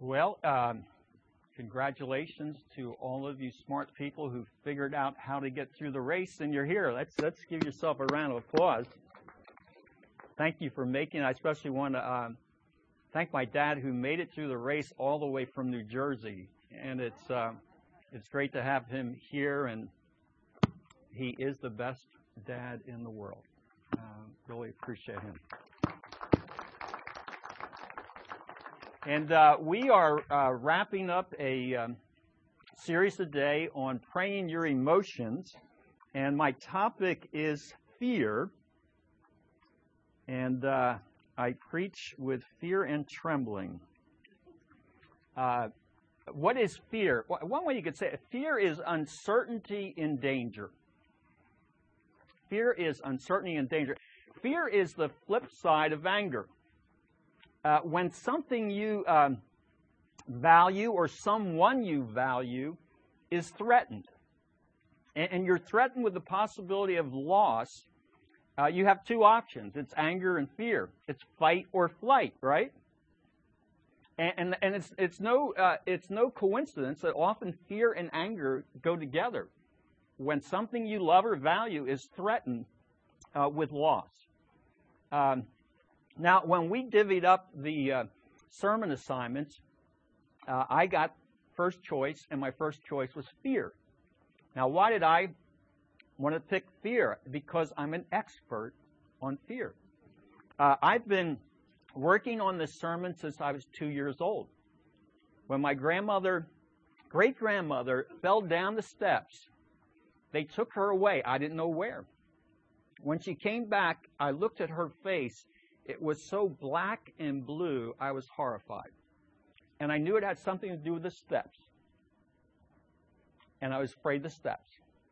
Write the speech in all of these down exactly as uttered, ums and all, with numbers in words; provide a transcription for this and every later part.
Well, um, congratulations to all of you smart people who figured out how to get through the race, and you're here. Let's let's give yourself a round of applause. Thank you for making it. I especially want to um, thank my dad who made it through the race all the way from New Jersey, and it's uh, it's great to have him here, and he is the best dad in the world. Uh, really appreciate him. And uh, we are uh, wrapping up a um, series today on praying your emotions. And my topic is fear. And uh, I preach with fear and trembling. Uh, what is fear? One way you could say it, fear is uncertainty in danger. Fear is uncertainty and danger. Fear is the flip side of anger. Uh, when something you um, value or someone you value is threatened, and, and you're threatened with the possibility of loss, uh, you have two options. It's anger and fear. It's fight or flight, right? And and, and it's it's no uh, it's no coincidence that often fear and anger go together. When something you love or value is threatened uh, with loss. Um, Now, when we divvied up the uh, sermon assignments, uh, I got first choice, and my first choice was fear. Now, why did I want to pick fear? Because I'm an expert on fear. Uh, I've been working on this sermon since I was two years old. When my grandmother, great-grandmother, fell down the steps, they took her away. I didn't know where. When she came back, I looked at her face. It was so black and blue, I was horrified. And I knew it had something to do with the steps. And I was afraid of the steps.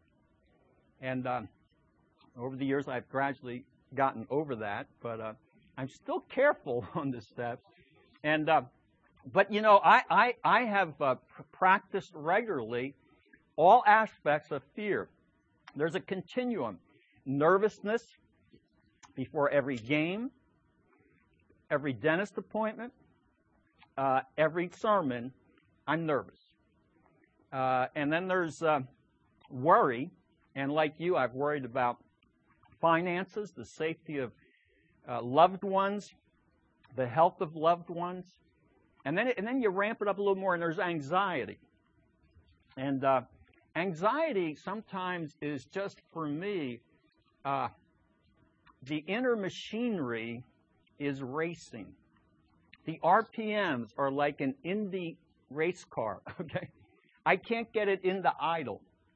And um, over the years, I've gradually gotten over that, but uh, I'm still careful on the steps. And uh, but, you know, I, I, I have uh, practiced regularly all aspects of fear. There's a continuum. Nervousness before every game, every dentist appointment, uh, every sermon, I'm nervous. Uh, and then there's uh, worry, and like you, I've worried about finances, the safety of uh, loved ones, the health of loved ones, and then and then you ramp it up a little more, and there's anxiety. And uh, anxiety sometimes is just, for me, uh, the inner machinery is racing. The R P Ms are like an Indy race car, okay? I can't get it into idle.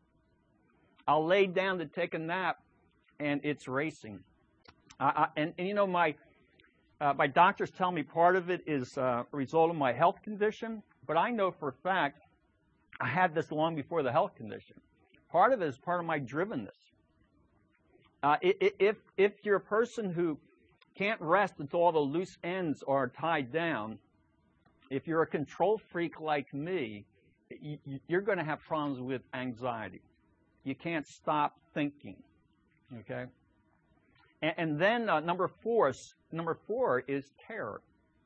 I'll lay down to take a nap, and it's racing. Uh, I, and, and, you know, my uh, my doctors tell me part of it is uh, a result of my health condition, but I know for a fact I had this long before the health condition. Part of it is part of my drivenness. Uh, if, if you're a person who can't rest until all the loose ends are tied down, if you're a control freak like me, you're going to have problems with anxiety. You can't stop thinking, okay? And, and then uh, number four, number four is terror.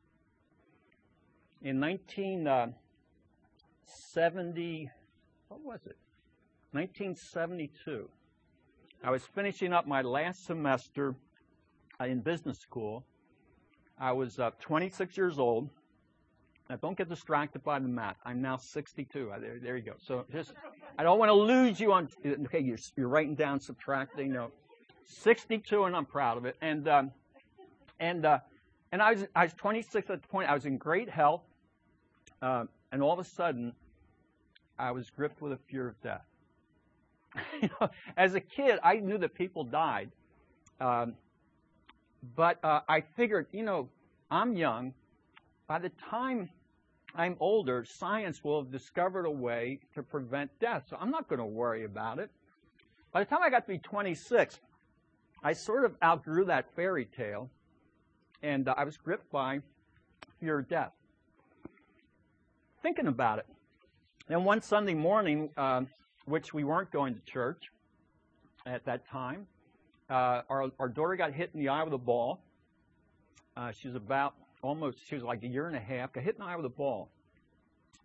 In nineteen seventy, what was it? nineteen seventy-two, I was finishing up my last semester in business school. I was uh, twenty-six years old. Now, don't get distracted by the math. I'm now sixty-two. Uh, there, there you go. So just, I don't want to lose you on. Okay, you're, you're writing down, subtracting. No, sixty-two, and I'm proud of it. And um, and uh, and I was I was twenty-six at the point. I was in great health, uh, and all of a sudden, I was gripped with a fear of death. You know, as a kid, I knew that people died. Um, But uh, I figured, you know, I'm young. By the time I'm older, science will have discovered a way to prevent death. So I'm not going to worry about it. By the time I got to be twenty-six, I sort of outgrew that fairy tale. And uh, I was gripped by fear of death. Thinking about it. And one Sunday morning, uh, which we weren't going to church at that time, Uh, our, our daughter got hit in the eye with a ball. Uh, she was about almost, she was like a year and a half, got hit in the eye with a ball.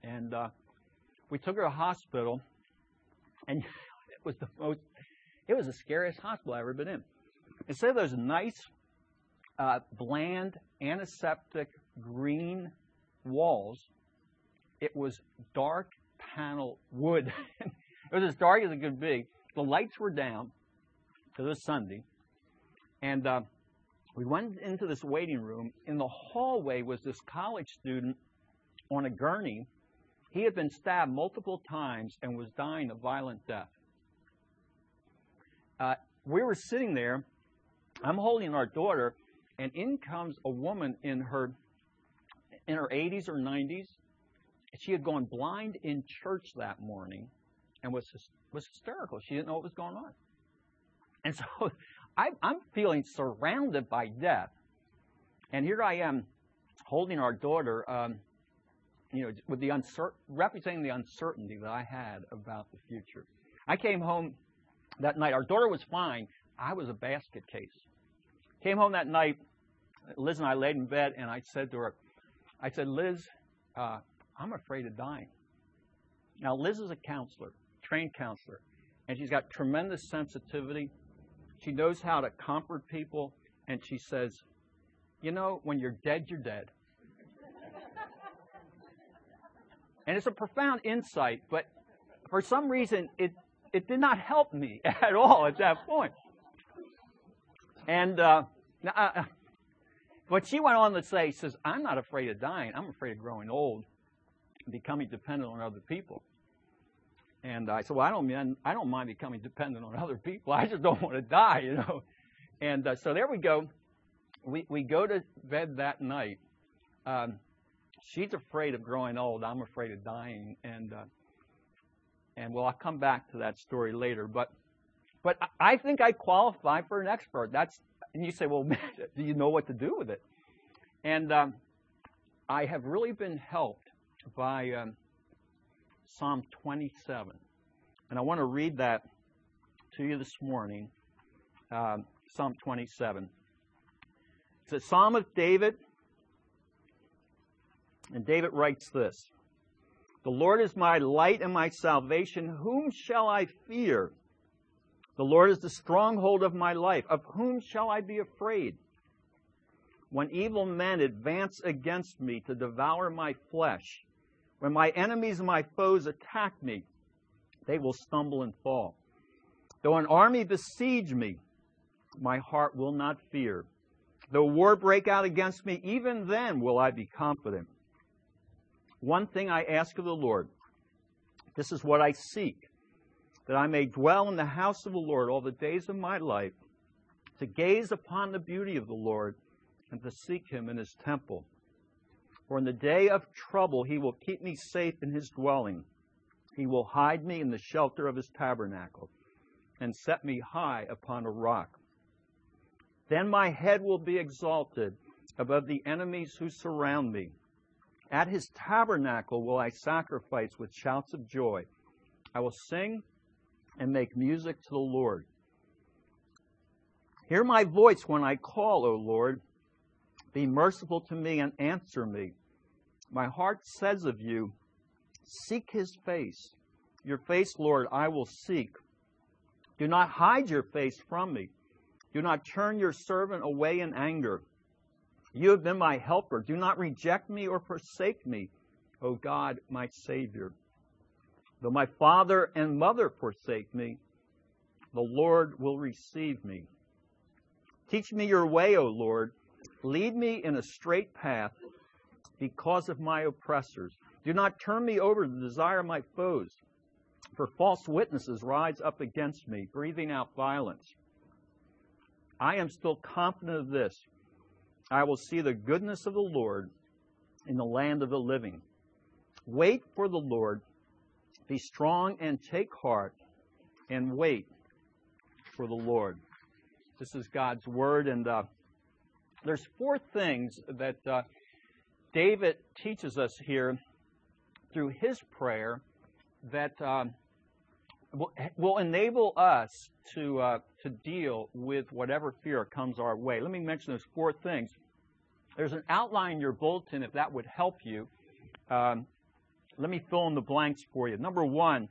And uh, we took her to the hospital, and it was the most, it was the scariest hospital I've ever been in. Instead of those nice, uh, bland, antiseptic green walls, it was dark panel wood. It was as dark as it could be. The lights were down, because it was Sunday, and uh, we went into this waiting room. In the hallway was this college student on a gurney. He had been stabbed multiple times and was dying a violent death. Uh, we were sitting there. I'm holding our daughter, and in comes a woman in her in her eighties or nineties. She had gone blind in church that morning and was was hysterical. She didn't know what was going on. And so I, I'm feeling surrounded by death. And here I am holding our daughter, um, you know, with the uncer- representing the uncertainty that I had about the future. I came home that night. Our daughter was fine. I was a basket case. Came home that night. Liz and I laid in bed, and I said to her, I said, Liz, uh, I'm afraid of dying. Now, Liz is a counselor, trained counselor, and she's got tremendous sensitivity. She knows how to comfort people, and she says, you know, when you're dead, you're dead. And it's a profound insight, but for some reason, it, it did not help me at all at that point. And uh, uh, but she went on to say, says, I'm not afraid of dying. I'm afraid of growing old and becoming dependent on other people. And I said, well, I don't mean, I don't mind becoming dependent on other people. I just don't want to die, you know. And uh, so there we go. We we go to bed that night. Um, she's afraid of growing old. I'm afraid of dying. And uh, and well, I'll come back to that story later. But but I think I qualify for an expert. That's and you say, well, do you know what to do with it? And um, I have really been helped by um, Psalm twenty-seven. And I want to read that to you this morning. Um, Psalm twenty-seven. It's a Psalm of David. And David writes this. The Lord is my light and my salvation. Whom shall I fear? The Lord is the stronghold of my life. Of whom shall I be afraid? When evil men advance against me to devour my flesh, when my enemies and my foes attack me, they will stumble and fall. Though an army besiege me, my heart will not fear. Though war break out against me, even then will I be confident. One thing I ask of the Lord, this is what I seek, that I may dwell in the house of the Lord all the days of my life, to gaze upon the beauty of the Lord and to seek him in his temple. For in the day of trouble he will keep me safe in his dwelling. He will hide me in the shelter of his tabernacle and set me high upon a rock. Then my head will be exalted above the enemies who surround me. At his tabernacle will I sacrifice with shouts of joy. I will sing and make music to the Lord. Hear my voice when I call, O Lord. Be merciful to me and answer me. My heart says of you, seek his face. Your face, Lord, I will seek. Do not hide your face from me. Do not turn your servant away in anger. You have been my helper. Do not reject me or forsake me, O God, my Savior. Though my father and mother forsake me, the Lord will receive me. Teach me your way, O Lord. Lead me in a straight path because of my oppressors. Do not turn me over to the desire of my foes, for false witnesses rise up against me, breathing out violence. I am still confident of this. I will see the goodness of the Lord in the land of the living. Wait for the Lord. Be strong and take heart, and wait for the Lord. This is God's word, and uh, there's four things that uh, David teaches us here through his prayer that um, will, will enable us to uh, to deal with whatever fear comes our way. Let me mention those four things. There's an outline in your bulletin, if that would help you. Um, Let me fill in the blanks for you. Number one,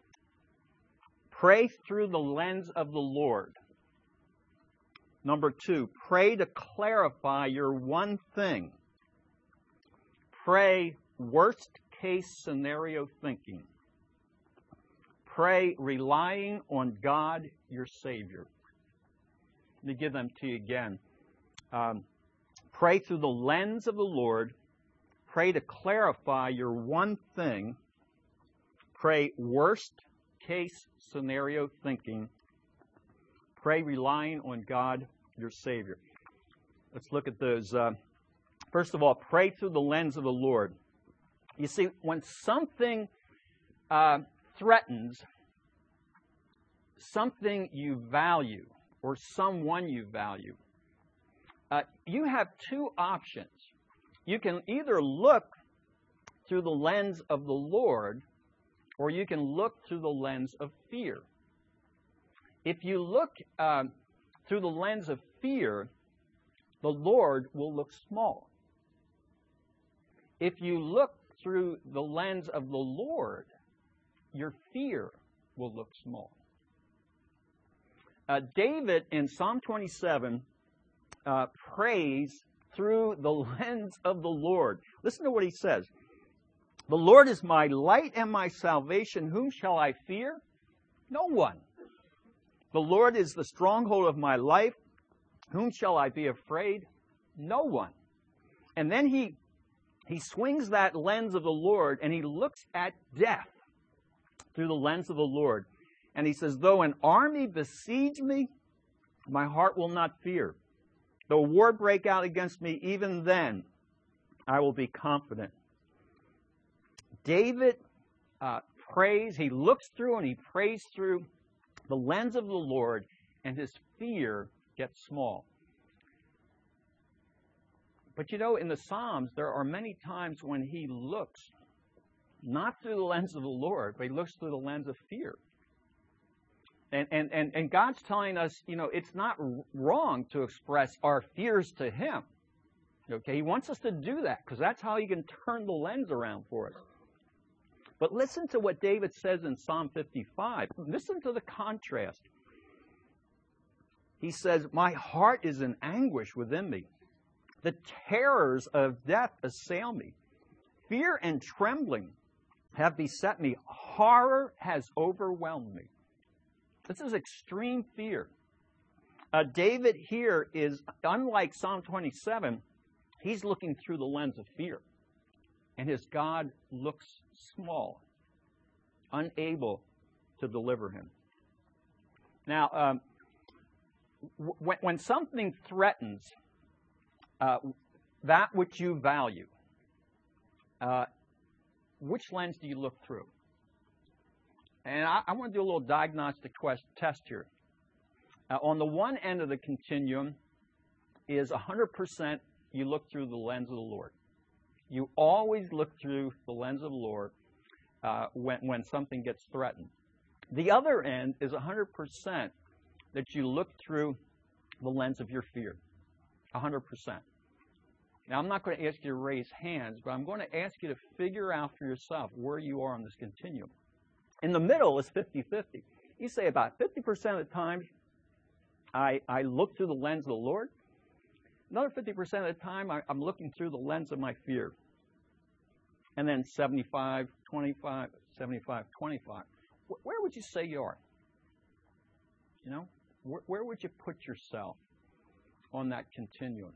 pray through the lens of the Lord. Number two, pray to clarify your one thing. Pray worst case scenario thinking. Pray relying on God, your Savior. Let me give them to you again. Um, pray through the lens of the Lord. Pray to clarify your one thing. Pray worst case scenario thinking. Pray relying on God, your Savior. Let's look at those. Uh, first of all, pray through the lens of the Lord. You see, when something uh, threatens something you value or someone you value, uh, you have two options. You can either look through the lens of the Lord, or you can look through the lens of fear. If you look uh, through the lens of fear, the Lord will look small. If you look through the lens of the Lord, your fear will look small. Uh, David in Psalm twenty-seven uh, prays through the lens of the Lord. Listen to what he says. The Lord is my light and my salvation. Whom shall I fear? No one. The Lord is the stronghold of my life. Whom shall I be afraid? No one. And then he, he swings that lens of the Lord and he looks at death through the lens of the Lord. And he says, though an army besiege me, my heart will not fear. Though war break out against me, even then I will be confident. David uh, prays, he looks through and he prays through the lens of the Lord, and his fear gets small. But you know, in the Psalms, there are many times when he looks not through the lens of the Lord, but he looks through the lens of fear. And, and, and, and God's telling us, you know, it's not wrong to express our fears to him. Okay, he wants us to do that because that's how he can turn the lens around for us. But listen to what David says in Psalm fifty-five. Listen to the contrast. He says, my heart is in anguish within me. The terrors of death assail me. Fear and trembling have beset me. Horror has overwhelmed me. This is extreme fear. Uh, David here is, unlike Psalm twenty-seven, he's looking through the lens of fear. And his God looks small, unable to deliver him. Now, um, w- when something threatens uh, that which you value, uh, which lens do you look through? And I, I want to do a little diagnostic quest, test here. Uh, on the one end of the continuum is one hundred percent you look through the lens of the Lord. You always look through the lens of the Lord uh, when, when something gets threatened. The other end is one hundred percent that you look through the lens of your fear. one hundred percent. Now, I'm not going to ask you to raise hands, but I'm going to ask you to figure out for yourself where you are on this continuum. In the middle is fifty-fifty. You say about fifty percent of the time, I, I look through the lens of the Lord. Another fifty percent of the time, I, I'm looking through the lens of my fear. And then seventy-five, twenty-five, seventy-five, twenty-five. Where would you say you are? You know, where, where would you put yourself on that continuum?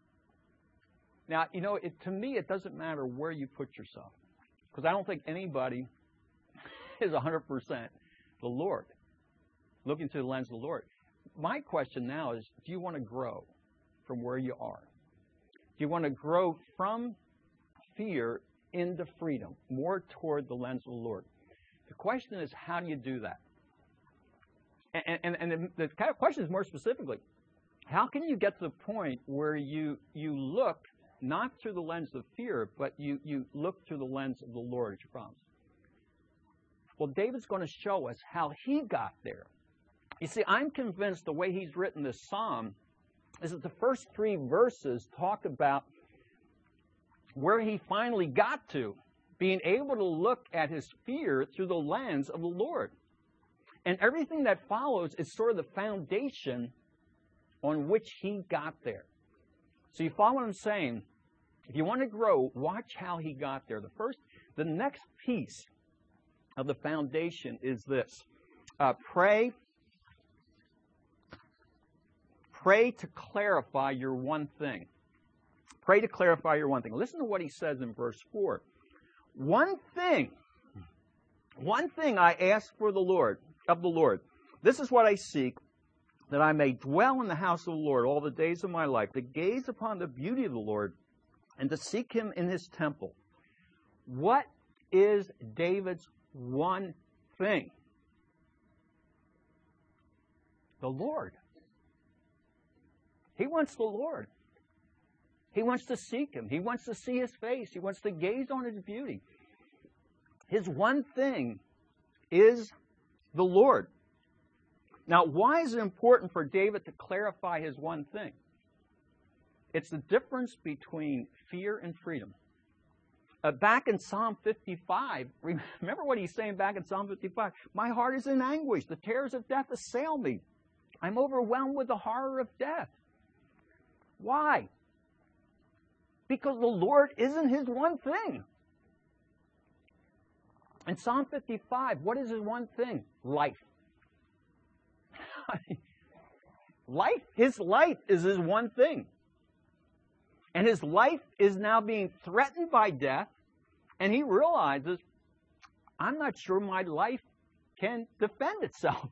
Now, you know, it, to me, it doesn't matter where you put yourself, because I don't think anybody is one hundred percent the Lord, looking through the lens of the Lord. My question now is, do you want to grow from where you are? Do you want to grow from fear into freedom, more toward the lens of the Lord? The question is, how do you do that? And, and, and the kind of question is more specifically, how can you get to the point where you, you look not through the lens of fear, but you, you look through the lens of the Lord as you promised? Well, David's going to show us how he got there. You see, I'm convinced the way he's written this psalm is that the first three verses talk about where he finally got to being able to look at his fear through the lens of the Lord. And everything that follows is sort of the foundation on which he got there. So you follow what I'm saying? If you want to grow, watch how he got there. The first, the next piece of the foundation is this. Uh, pray, pray to clarify your one thing. Pray to clarify your one thing. Listen to what he says in verse four. One thing, one thing I ask for the Lord, of the Lord. This is what I seek, that I may dwell in the house of the Lord all the days of my life, to gaze upon the beauty of the Lord and to seek him in his temple. What is David's one thing? The Lord. He wants the Lord. He wants to seek him. He wants to see his face. He wants to gaze on his beauty. His one thing is the Lord. Now, why is it important for David to clarify his one thing? It's the difference between fear and freedom. Uh, back in Psalm fifty-five, remember what he's saying back in Psalm fifty-five? My heart is in anguish. The terrors of death assail me. I'm overwhelmed with the horror of death. Why? Because the Lord isn't his one thing. In Psalm fifty-five, what is his one thing? Life. Life, his life is his one thing. And his life is now being threatened by death, and he realizes, I'm not sure my life can defend itself.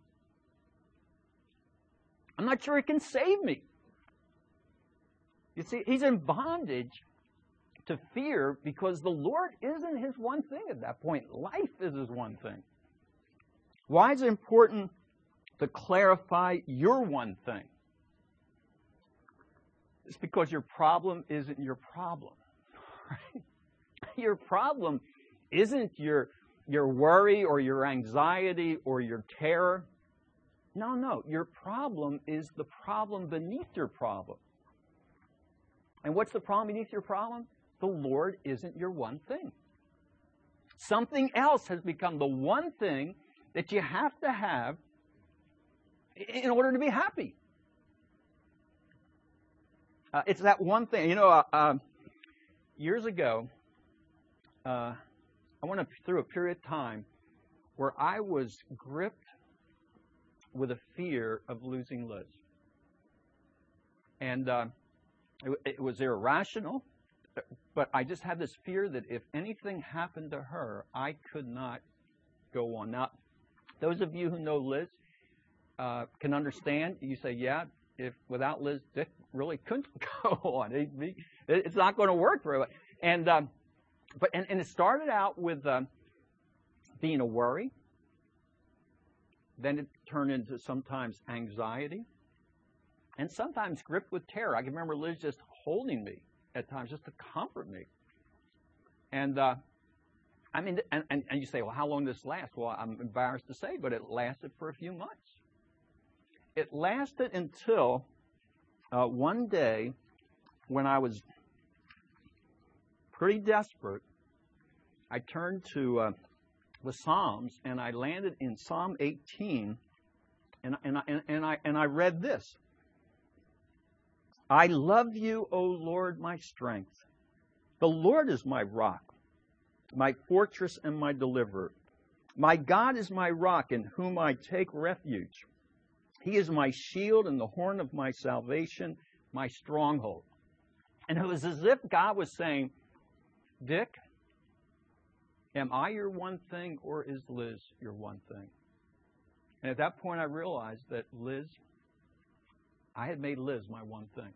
I'm not sure it can save me. You see, he's in bondage to fear because the Lord isn't his one thing at that point. Life is his one thing. Why is it important to clarify your one thing? It's because your problem isn't your problem. Right? Your problem isn't your, your worry or your anxiety or your terror. No, no. Your problem is the problem beneath your problem. And what's the problem beneath your problem? The Lord isn't your one thing. Something else has become the one thing that you have to have in order to be happy. Uh, it's that one thing. You know, uh, uh, years ago, uh, I went through a period of time where I was gripped with a fear of losing Liz. And uh, it, it was irrational, but I just had this fear that if anything happened to her, I could not go on. Now, those of you who know Liz uh, can understand. You say, yeah, if without Liz, Dick really couldn't go on. It, it's not going to work very well. And um, but and, and it started out with um, being a worry. Then it turned into sometimes anxiety, and sometimes gripped with terror. I can remember Liz just holding me at times just to comfort me. And uh, I mean, and, and, and you say, well, how long did this last? Well, I'm embarrassed to say, but it lasted for a few months. It lasted until uh, one day when I was pretty desperate. I turned to uh, the Psalms and I landed in Psalm eighteen, and and I, and, and I and I read this. I love you, O Lord, my strength. The Lord is my rock, my fortress and my deliverer. My God is my rock in whom I take refuge. He is my shield and the horn of my salvation, my stronghold. And it was as if God was saying, Dick, am I your one thing or is Liz your one thing? And at that point I realized that Liz, I had made Liz my one thing.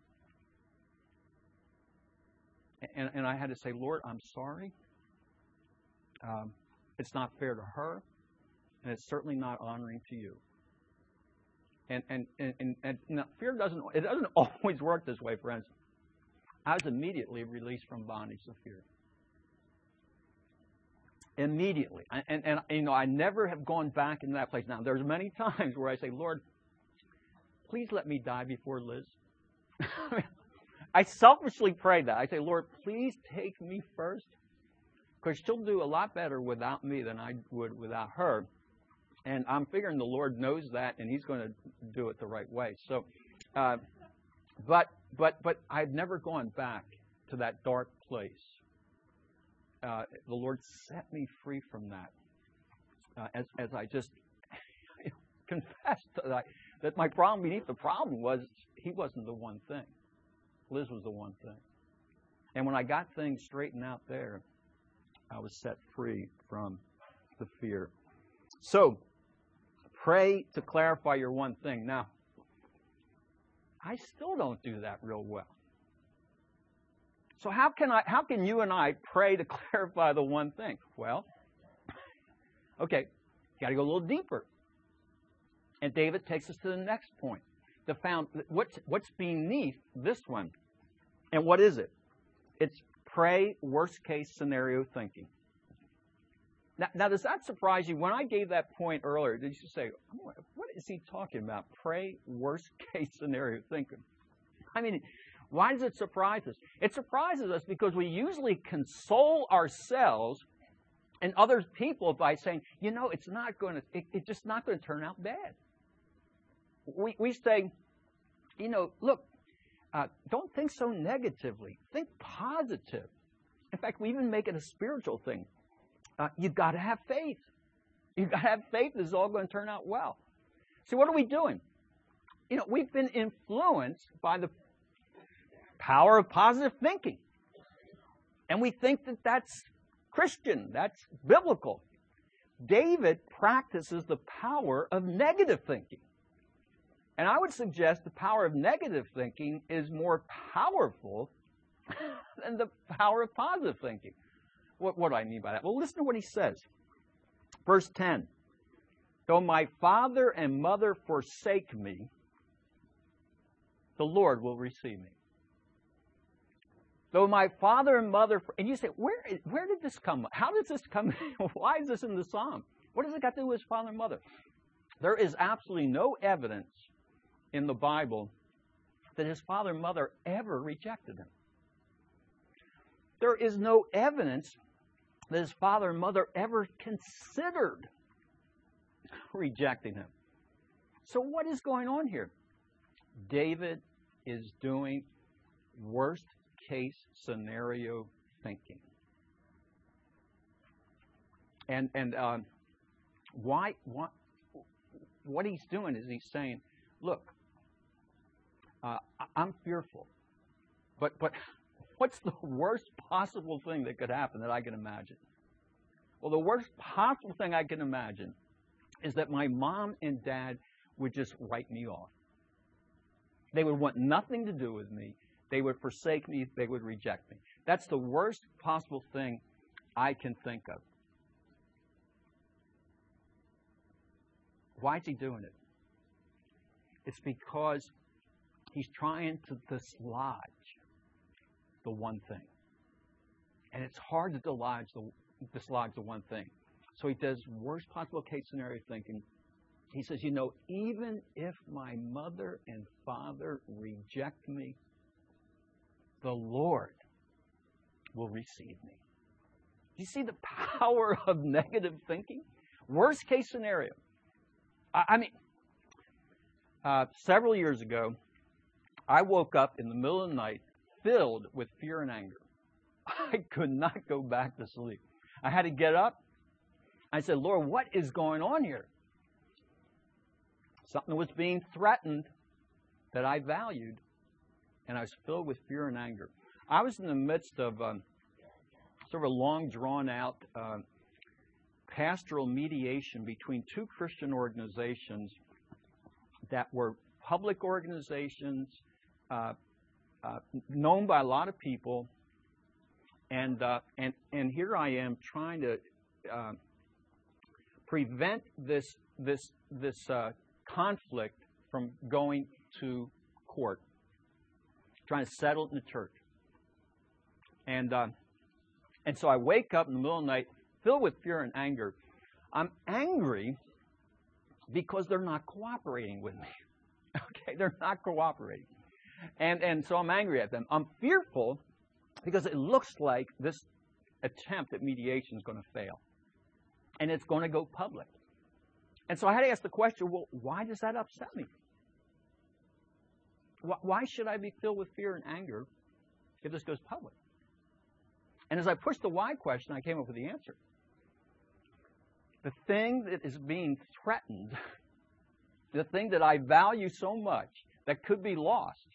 And, and I had to say, Lord, I'm sorry. Um, it's not fair to her, and it's certainly not honoring to you. And and and, and, and now, fear doesn't it doesn't always work this way, friends. I was immediately released from bondage to fear. Immediately, and, and and you know, I never have gone back into that place. Now, there's many times where I say, Lord, please let me die before Liz. I selfishly pray that. I say, Lord, please take me first. because she'll do a lot better without me than I would without her. And I'm figuring the Lord knows that, and He's going to do it the right way. So, uh, but but but I've never gone back to that dark place. Uh, the Lord set me free from that. Uh, as as I just confessed that, I, that my problem beneath the problem was He wasn't the one thing. Liz was the one thing. And when I got things straightened out there, I was set free from the fear. So, pray to clarify your one thing. Now, I still don't do that real well. So how can I? How can you and I pray to clarify the one thing? Well, okay, got to go a little deeper. And David takes us to the next point. The found what's what's beneath this one, and what is it? It's pray worst case scenario thinking. Now, now, does that surprise you? When I gave that point earlier, did you say, what is he talking about? Pray worst case scenario thinking. I mean, why does it surprise us? It surprises us because we usually console ourselves and other people by saying, you know, it's not going to, it, it's just not going to turn out bad. We, we say, you know, look, uh, don't think so negatively. Think positive. In fact, we even make it a spiritual thing. Uh, you've got to have faith. You've got to have faith this is all going to turn out well. So what are we doing? You know, we've been influenced by the power of positive thinking. And we think that that's Christian, that's biblical. David practices the power of negative thinking. And I would suggest the power of negative thinking is more powerful than the power of positive thinking. What, what do I mean by that? Well, listen to what he says. Verse ten. Though my father and mother forsake me, the Lord will receive me. Though my father and mother, and you say, where, where did this come? How does this come? Why is this in the Psalm? What does it got to do with his father and mother? There is absolutely no evidence in the Bible that his father and mother ever rejected him. There is no evidence that his father and mother ever considered rejecting him. So what is going on here? David is doing worst case scenario thinking. And and um, why, why what he's doing is he's saying, look, uh, I'm fearful, but but what's the worst possible thing that could happen that I can imagine? Well, the worst possible thing I can imagine is that my mom and dad would just write me off. They would want nothing to do with me. They would forsake me. They would reject me. That's the worst possible thing I can think of. Why is he doing it? It's because he's trying to dislodge the one thing. And it's hard to dislodge the, dislodge the one thing. So he does worst possible case scenario thinking. He says, you know, even if my mother and father reject me, the Lord will receive me. Do you see the power of negative thinking? Worst case scenario. I, I mean, uh, several years ago, I woke up in the middle of the night filled with fear and anger. I could not go back to sleep. I had to get up. I said, Lord, what is going on here? Something was being threatened that I valued, and I was filled with fear and anger. I was in the midst of um, sort of a long, drawn-out uh, pastoral mediation between two Christian organizations that were public organizations, uh, uh, known by a lot of people, and uh, and and here I am trying to uh, prevent this this this uh, conflict from going to court, trying to settle it in the church. And uh, and so I wake up in the middle of the night filled with fear and anger. I'm angry because they're not cooperating with me. Okay, they're not cooperating. And and so I'm angry at them. I'm fearful because it looks like this attempt at mediation is going to fail. And it's going to go public. And so I had to ask the question, well, why does that upset me? Why should I be filled with fear and anger if this goes public? And as I pushed the why question, I came up with the answer. The thing that is being threatened, the thing that I value so much that could be lost,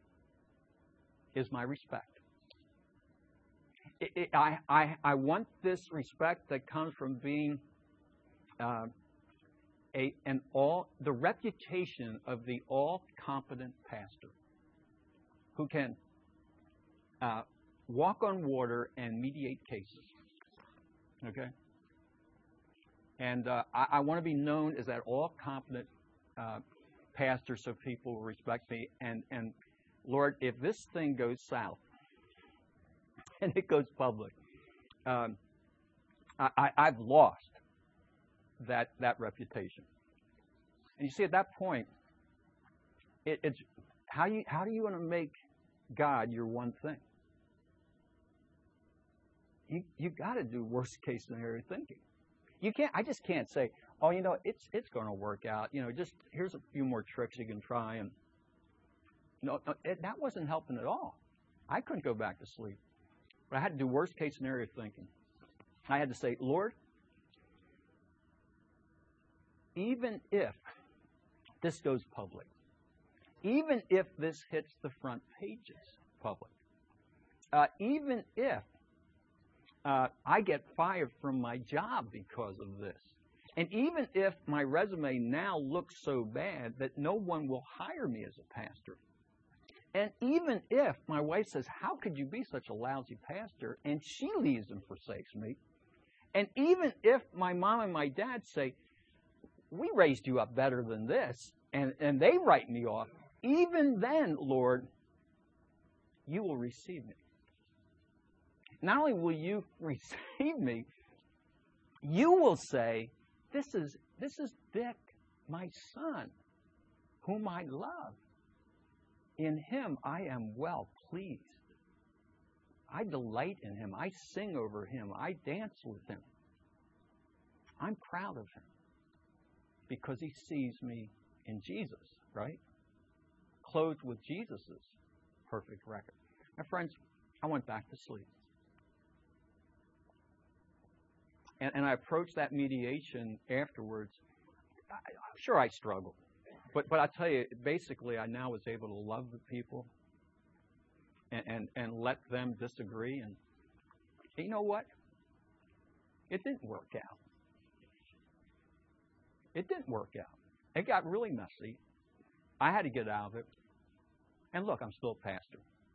is my respect. It, it, I, I, I want this respect that comes from being uh, a, an all, the reputation of the all-competent pastor who can uh, walk on water and mediate cases. Okay? And uh, I, I want to be known as that all-competent uh, pastor so people will respect me. And, and Lord, if this thing goes south and it goes public, um, I, I, I've lost that that reputation. And you see, at that point, it, it's how you how do you want to make God your one thing? You you got to do worst case scenario thinking. You can't. I just can't say, oh, you know, it's it's going to work out. You know, just here's a few more tricks you can try. And no, no it, that wasn't helping at all. I couldn't go back to sleep. But I had to do worst case scenario thinking. I had to say, Lord, even if this goes public, even if this hits the front pages public, uh, even if uh, I get fired from my job because of this, and even if my resume now looks so bad that no one will hire me as a pastor, and even if my wife says, how could you be such a lousy pastor, and she leaves and forsakes me, and even if my mom and my dad say, we raised you up better than this, and, and they write me off, even then, Lord, you will receive me. Not only will you receive me, you will say, this is, this is Dick, my son, whom I love. In him I am well pleased. I delight in him. I sing over him. I dance with him. I'm proud of him because he sees me in Jesus, right? Clothed with Jesus' perfect record. My friends, I went back to sleep. And, and I approached that mediation afterwards. I, I'm sure I struggled. But but I tell you, basically, I now was able to love the people and, and, and let them disagree. And you know what? It didn't work out. It didn't work out. It got really messy. I had to get out of it. And look, I'm still a pastor.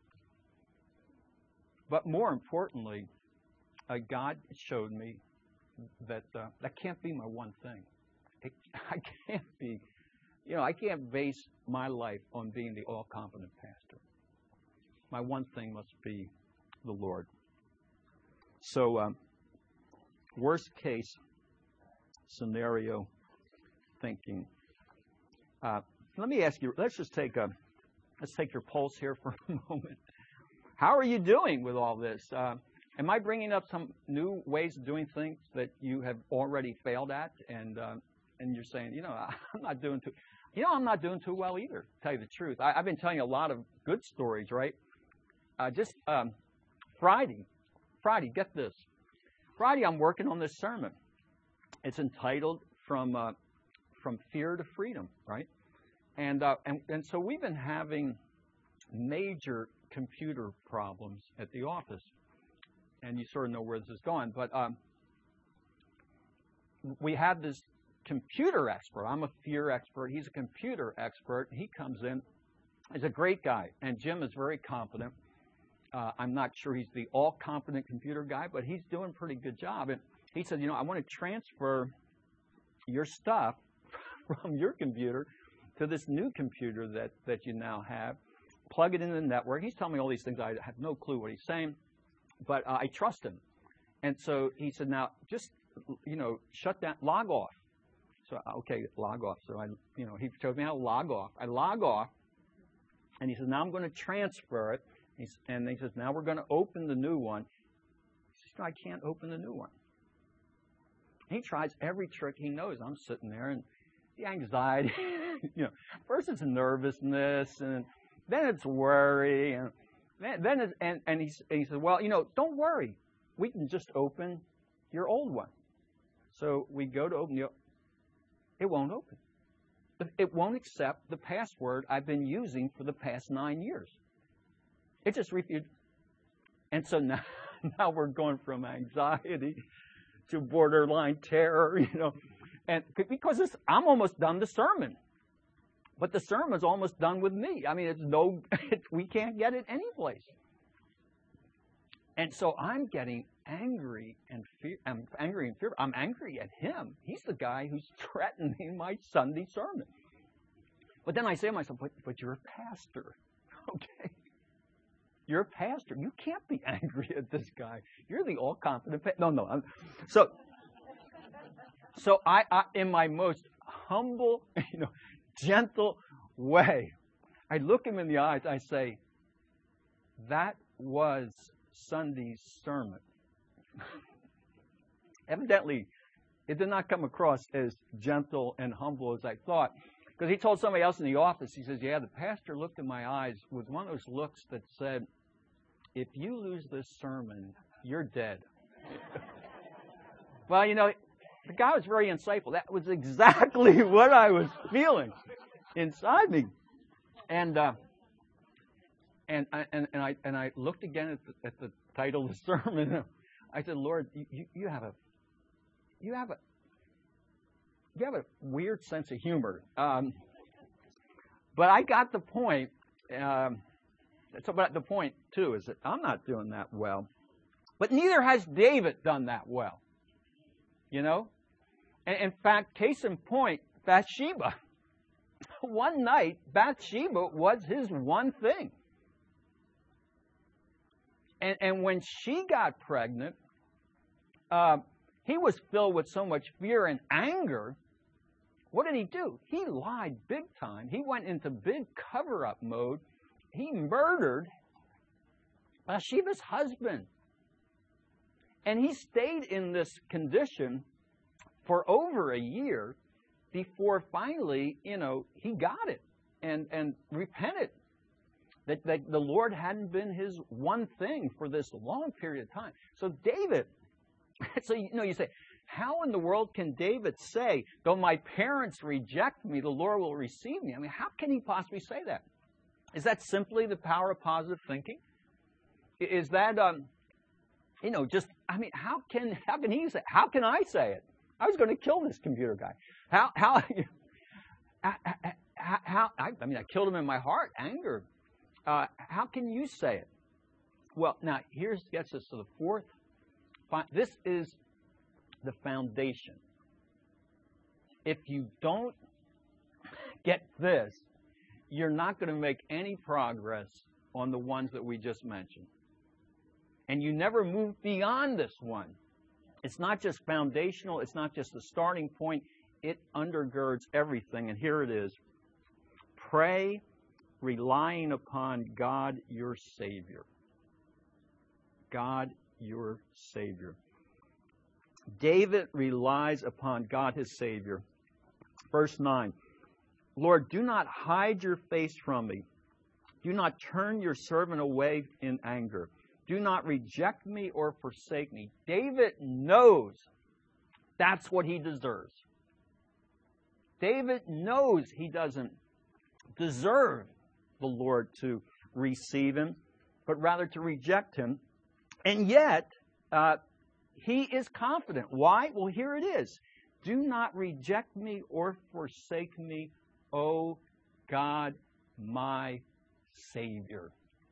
But more importantly, uh, God showed me that uh, that can't be my one thing. It, I can't be... You know, I can't base my life on being the all-competent pastor. My one thing must be the Lord. So, um, worst case scenario thinking. Uh, let me ask you. Let's just take a let's take your pulse here for a moment. How are you doing with all this? Uh, am I bringing up some new ways of doing things that you have already failed at, and uh, and you're saying, you know, I'm not doing too. You know, I'm not doing too well either, to tell you the truth. I, I've been telling you a lot of good stories, right? Uh, just um, Friday, Friday, get this. Friday, I'm working on this sermon. It's entitled From uh, From Fear to Freedom, right? And, uh, and and so we've been having major computer problems at the office. And you sort of know where this is going. But um, we have this computer expert. I'm a fear expert. He's a computer expert. He comes in. He's a great guy. And Jim is very competent. Uh, I'm not sure he's the all-competent computer guy, but he's doing a pretty good job. And he said, you know, I want to transfer your stuff from your computer to this new computer that, that you now have. Plug it into the network. He's telling me all these things. I have no clue what he's saying, but uh, I trust him. And so he said, now, just, you know, shut down, log off. So, okay, log off. So, I, you know, he showed me how to log off. I log off, and he says, now I'm going to transfer it. He's, and he says, now we're going to open the new one. I can't open the new one. He tries every trick he knows. I'm sitting there, and the anxiety, you know, first it's nervousness, and then it's worry, and then, then it's, and, and, he, and he said, well, you know, don't worry. We can just open your old one. So we go to open the, it won't open. It won't accept the password I've been using for the past nine years. It just refused. And so now, now we're going from anxiety to borderline terror, you know, and because this, I'm almost done the sermon, but the sermon's almost done with me. I mean, it's no, it, we can't get it anyplace. And so I'm getting angry and fear. I'm angry and fear. I'm angry at him. He's the guy who's threatening my Sunday sermon. But then I say to myself, but, but you're a pastor, okay? You're a pastor. You can't be angry at this guy. You're the all-confident pastor. No, no. I'm, so, so I, I, in my most humble, you know, gentle way, I look him in the eyes. I say, that was Sunday's sermon. Evidently, it did not come across as gentle and humble as I thought. Because he told somebody else in the office, he says, yeah, the pastor looked in my eyes with one of those looks that said, if you lose this sermon, you're dead. Well, you know, the guy was very insightful. That was exactly what I was feeling inside me. And uh, and, I, and, and, I, and I looked again at the, at the title of the sermon. I said, Lord, you, you have a, you have a, you have a weird sense of humor. Um, but I got the point. Um, so, but the point too is that I'm not doing that well, but neither has David done that well. You know, and in fact, case in point, Bathsheba. One night, Bathsheba was his one thing. And, and when she got pregnant, uh, he was filled with so much fear and anger. What did he do? He lied big time. He went into big cover-up mode. He murdered Bathsheba's husband. And he stayed in this condition for over a year before finally, you know, he got it and, and repented. That, that the Lord hadn't been his one thing for this long period of time. So David, so you know, you say, how in the world can David say, though my parents reject me, the Lord will receive me? I mean, how can he possibly say that? Is that simply the power of positive thinking? Is that, um, you know, just, I mean, how can how can he say, how can I say it? I was going to kill this computer guy. How, how, how, how, how I, I mean, I killed him in my heart, anger. Uh, how can you say it? Well, now, here's gets us to the fourth. This is the foundation. If you don't get this, you're not going to make any progress on the ones that we just mentioned. And you never move beyond this one. It's not just foundational. It's not just the starting point. It undergirds everything. And here it is. Pray relying upon God, your Savior. God, your Savior. David relies upon God, his Savior. Verse nine. Lord, do not hide your face from me. Do not turn your servant away in anger. Do not reject me or forsake me. David knows that's what he deserves. David knows he doesn't deserve the Lord to receive him, but rather to reject him. And yet, uh, he is confident. Why? Well, here it is. Do not reject me or forsake me, O God, my Savior.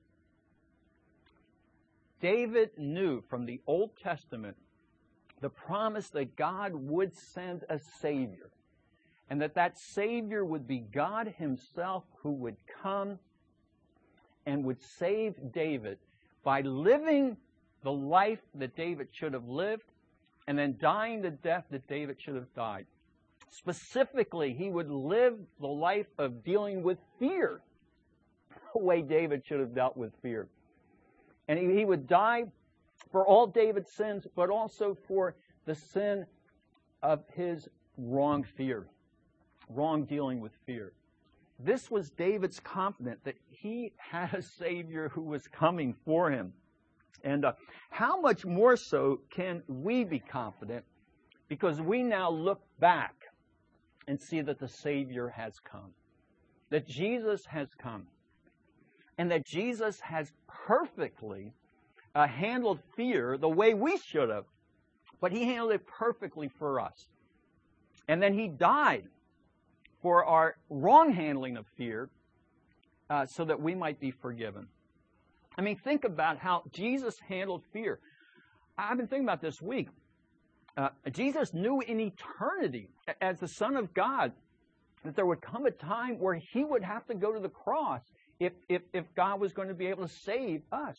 David knew from the Old Testament the promise that God would send a Savior, and that that Savior would be God himself, who would come and would save David by living the life that David should have lived and then dying the death that David should have died. Specifically, he would live the life of dealing with fear the way David should have dealt with fear. And he, he would die for all David's sins, but also for the sin of his wrong fear, wrong dealing with fear. This was David's confidence that he had a Savior who was coming for him. And uh, how much more so can we be confident, because we now look back and see that the Savior has come, that Jesus has come, and that Jesus has perfectly uh, handled fear the way we should have, but he handled it perfectly for us. And then he died for our wrong handling of fear uh, so that we might be forgiven. I mean, think about how Jesus handled fear. I've been thinking about this week. Uh, Jesus knew in eternity, as the Son of God, that there would come a time where he would have to go to the cross if, if, if God was going to be able to save us.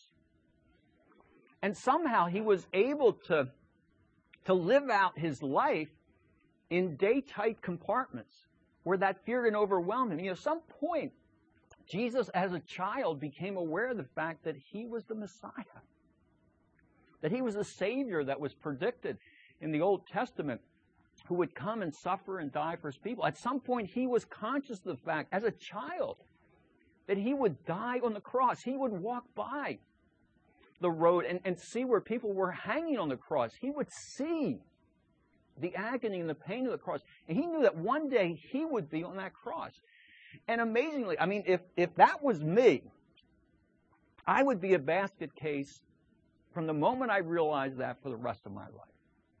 And somehow he was able to, to live out his life in day-tight compartments where that fear didn't overwhelm him. You know, at some point, Jesus, as a child, became aware of the fact that he was the Messiah, that he was the Savior that was predicted in the Old Testament, who would come and suffer and die for his people. At some point, he was conscious of the fact, as a child, that he would die on the cross. He would walk by the road and, and see where people were hanging on the cross. He would see the agony and the pain of the cross. And he knew that one day he would be on that cross. And amazingly, I mean, if, if that was me, I would be a basket case from the moment I realized that for the rest of my life,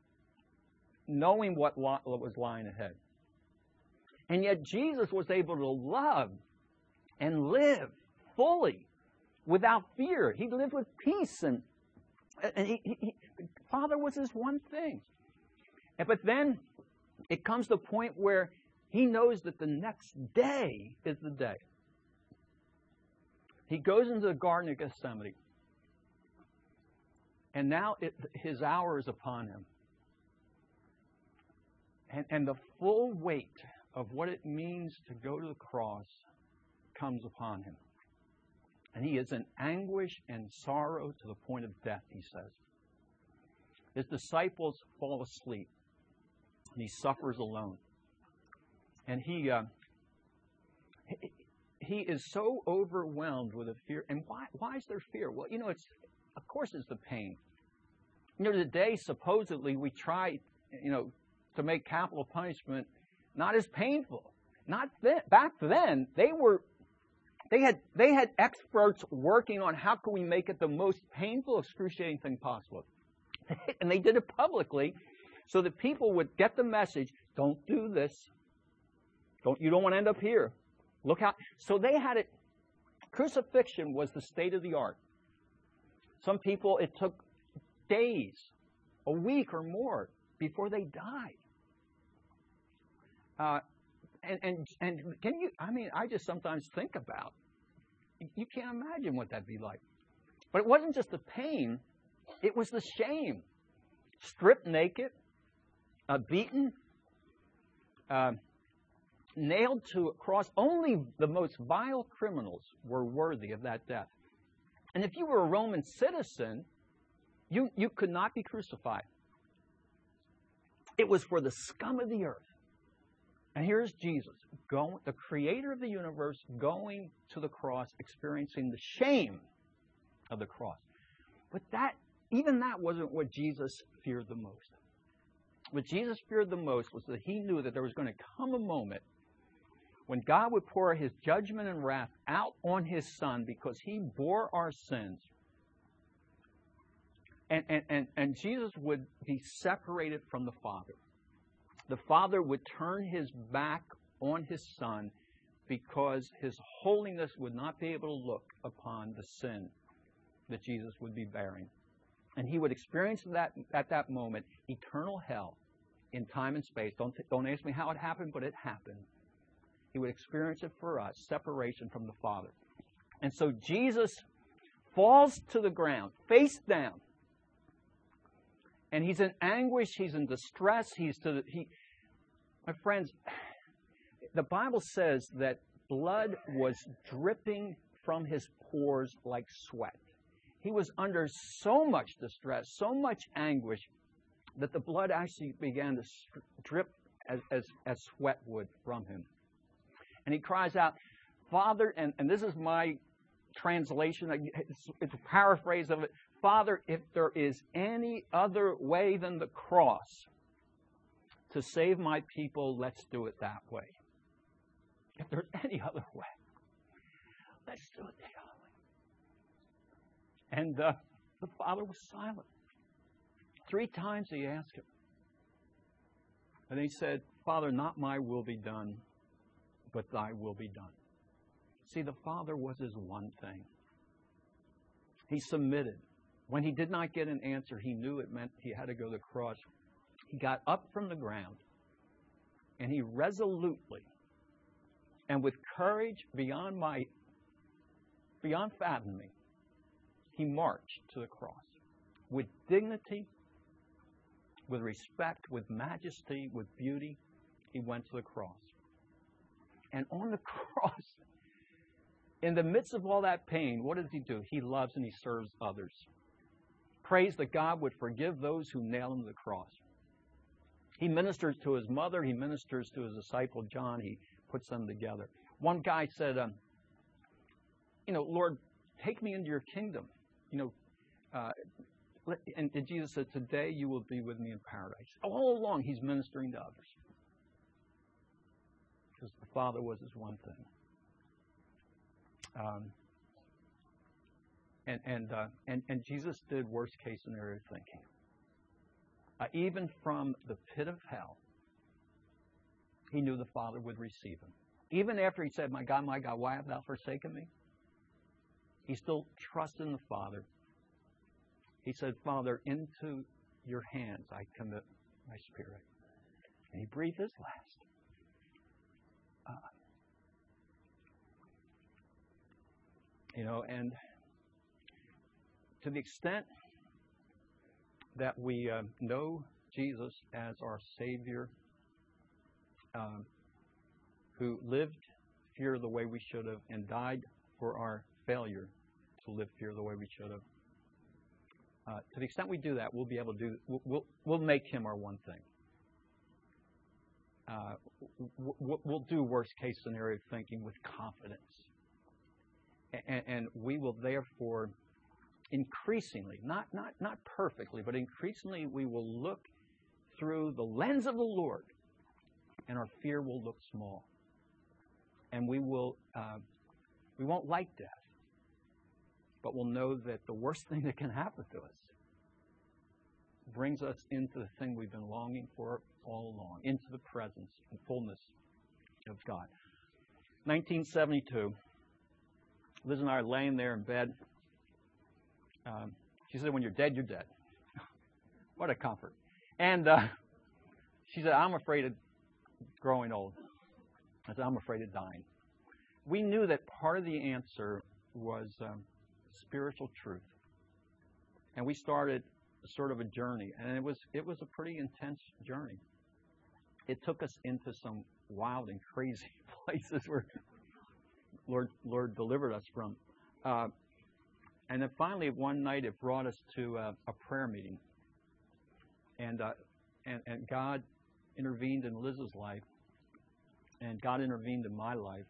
knowing what lo- was lying ahead. And yet Jesus was able to love and live fully without fear. He lived with peace, and, and he, he, he, Father was his one thing. And, but then it comes to the point where he knows that the next day is the day. He goes into the Garden of Gethsemane. And now it, his hour is upon him. And, and the full weight of what it means to go to the cross comes upon him. And he is in anguish and sorrow to the point of death, he says. His disciples fall asleep. And he suffers alone. And he, uh, he he is so overwhelmed with a fear. And why why is there fear? Well, you know, it's of course it's the pain. You know, today supposedly we try, you know, to make capital punishment not as painful. Not then. Back then, they were they had they had experts working on how can we make it the most painful, excruciating thing possible. And they did it publicly so that people would get the message, don't do this. Don't, you don't want to end up here. Look how, so they had it, crucifixion was the state of the art. Some people, it took days, a week or more before they died. Uh, and, and, and can you, I mean, I just sometimes think about, you can't imagine what that'd be like. But it wasn't just the pain, it was the shame. Stripped naked, uh, beaten, uh, nailed to a cross. Only the most vile criminals were worthy of that death. And if you were a Roman citizen, you, you could not be crucified. It was for the scum of the earth. And here's Jesus, going, the creator of the universe, going to the cross, experiencing the shame of the cross. But that, even that wasn't what Jesus feared the most. What Jesus feared the most was that he knew that there was going to come a moment when God would pour his judgment and wrath out on his Son because he bore our sins. And, and, and, and Jesus would be separated from the Father. The Father would turn his back on his Son because his holiness would not be able to look upon the sin that Jesus would be bearing. And he would experience that at that moment eternal hell in time and space. Don't, don't ask me how it happened, but it happened. He would experience it for us, separation from the Father. And so Jesus falls to the ground, face down. And he's in anguish, he's in distress, he's to the, he, my friends, the Bible says that blood was dripping from his pores like sweat. He was under so much distress, so much anguish, that the blood actually began to drip as, as, as sweat would from him. And he cries out, Father, and, and this is my translation, it's, it's a paraphrase of it, Father, if there is any other way than the cross to save my people, let's do it that way. If there's any other way, let's do it the other way. And uh, the Father was silent. Three times he asked him. And he said, Father, not my will be done, but thy will be done. See, the Father was his one thing. He submitted. When he did not get an answer, he knew it meant he had to go to the cross. He got up from the ground, and he resolutely, and with courage beyond my, beyond fathoming, he marched to the cross. With dignity, with respect, with majesty, with beauty, he went to the cross. And on the cross, in the midst of all that pain, what does he do? He loves and he serves others. Prays that God would forgive those who nail him to the cross. He ministers to his mother. He ministers to his disciple John. He puts them together. One guy said, um, you know, Lord, take me into your kingdom. You know, uh, and, and Jesus said, today you will be with me in paradise. All along, he's ministering to others. Because the Father was his one thing. Um, and and, uh, and and Jesus did worst case scenario thinking. Uh, even from the pit of hell, he knew the Father would receive him. Even after he said, my God, my God, why have thou forsaken me? He still trusted in the Father. He said, Father, into your hands I commit my spirit. And he breathed his last. Uh, you know, and to the extent that we uh, know Jesus as our Savior, um, who lived fear the way we should have and died for our failure to live fear the way we should have. Uh, to the extent we do that, we'll be able to do. We'll we'll, we'll make him our one thing. Uh, we'll, we'll do worst case scenario thinking with confidence, and, and we will therefore increasingly, not not not perfectly, but increasingly, we will look through the lens of the Lord, and our fear will look small, and we will uh, we won't like death. But we'll know that the worst thing that can happen to us brings us into the thing we've been longing for all along, into the presence and fullness of God. nineteen seventy-two, Liz and I are laying there in bed. Um, she said, when you're dead, you're dead. What a comfort. And uh, she said, I'm afraid of growing old. I said, I'm afraid of dying. We knew that part of the answer was Um, spiritual truth, and we started sort of a journey, and it was it was a pretty intense journey. It took us into some wild and crazy places where Lord Lord delivered us from, uh, and then finally one night it brought us to uh, a prayer meeting, and uh, and and God intervened in Liz's life, and God intervened in my life,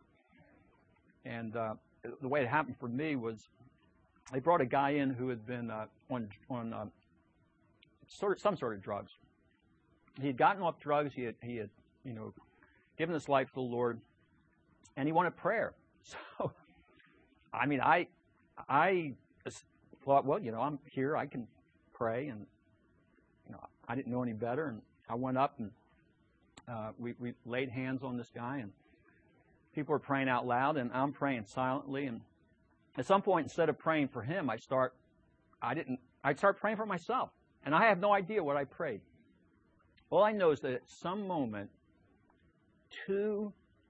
and uh, the way it happened for me was, they brought a guy in who had been uh, on on uh, sort of some sort of drugs. He had gotten off drugs. He had he had you know given his life to the Lord, and he wanted prayer. So, I mean, I I thought, well, you know, I'm here. I can pray, and you know, I didn't know any better, and I went up and uh, we we laid hands on this guy, and people were praying out loud, and I'm praying silently, and at some point, instead of praying for him, I start, I didn't, I'd start praying for myself. And I have no idea what I prayed. All I know is that at some moment, two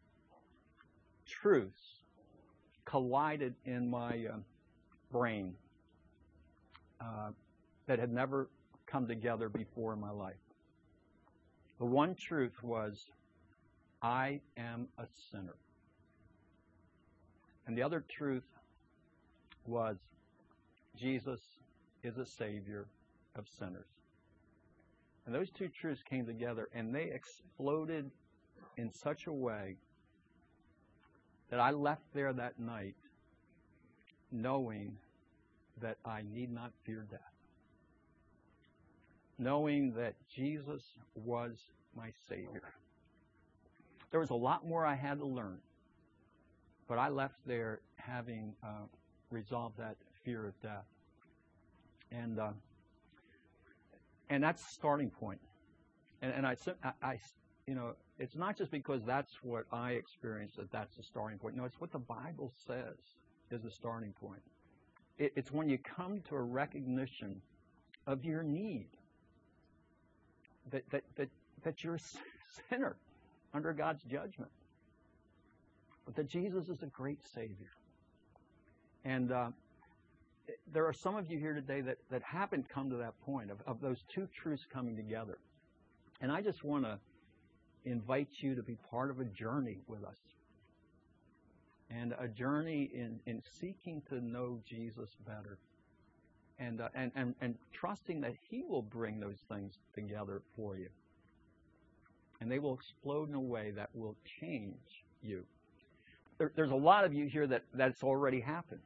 truths collided in my uh, brain uh, that had never come together before in my life. The one truth was, I am a sinner. And the other truth was, Jesus is a Savior of sinners. And those two truths came together, and they exploded in such a way that I left there that night knowing that I need not fear death. Knowing that Jesus was my Savior. There was a lot more I had to learn, but I left there having uh, resolved that fear of death. And uh, and that's the starting point. And, and I, I, I, you know, it's not just because that's what I experienced that that's the starting point. No, it's what the Bible says is the starting point. It, it's when you come to a recognition of your need, that that that that you're a sinner under God's judgment, but that Jesus is a great Savior. And uh, there are some of you here today that, that haven't come to that point of, of those two truths coming together. And I just want to invite you to be part of a journey with us. And a journey in, in seeking to know Jesus better. And, uh, and, and, and trusting that He will bring those things together for you. And they will explode in a way that will change you. There, there's a lot of you here that that's already happened.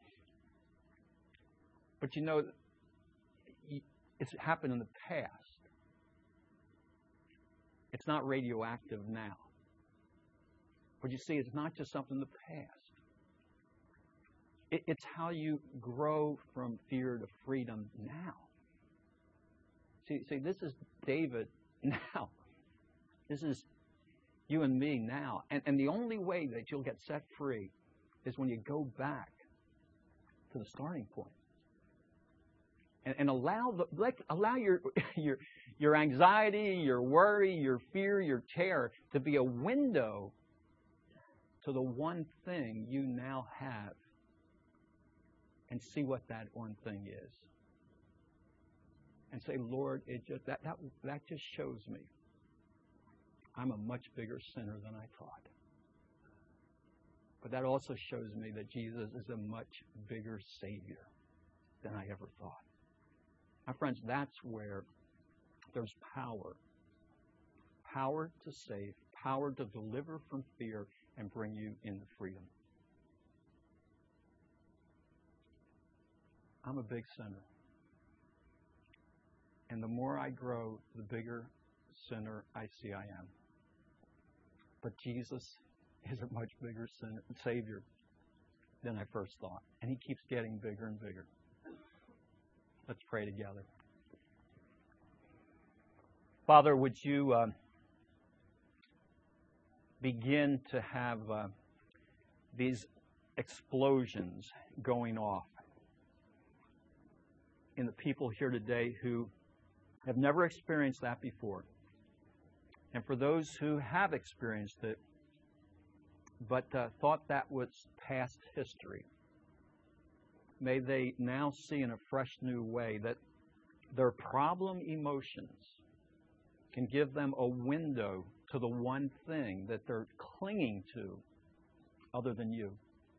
But you know, it's happened in the past. It's not radioactive now. But you see, it's not just something in the past. It, it's how you grow from fear to freedom now. See, see, this is David now. This is you and me now. And, and the only way that you'll get set free is when you go back to the starting point. And, and allow the like, allow your your your anxiety, your worry, your fear, your terror to be a window to the one thing you now have. And see what that one thing is. And say, Lord, it just that that, that just shows me I'm a much bigger sinner than I thought. But that also shows me that Jesus is a much bigger Savior than I ever thought. My friends, that's where there's power. Power to save, power to deliver from fear and bring you into freedom. I'm a big sinner. And the more I grow, the bigger sinner I see I am. But Jesus is a much bigger sinner, Savior than I first thought. And He keeps getting bigger and bigger. Let's pray together. Father, would you uh, begin to have uh, these explosions going off in the people here today who have never experienced that before. And for those who have experienced it, but uh, thought that was past history, may they now see in a fresh new way that their problem emotions can give them a window to the one thing that they're clinging to other than you.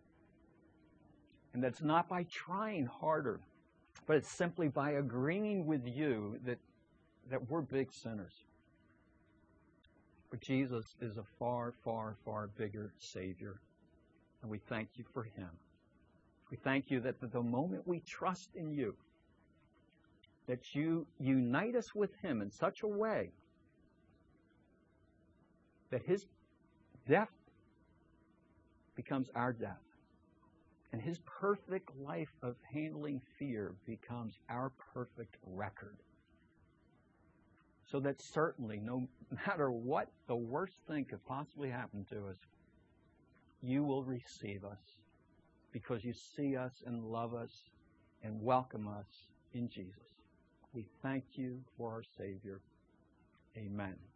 And that's not by trying harder, but it's simply by agreeing with you that, that we're big sinners. But Jesus is a far, far, far bigger Savior. And we thank you for Him. We thank you that the moment we trust in you, that you unite us with Him in such a way that His death becomes our death. And His perfect life of handling fear becomes our perfect record. So that certainly, no matter what the worst thing could possibly happen to us, you will receive us because you see us and love us and welcome us in Jesus. We thank you for our Savior. Amen.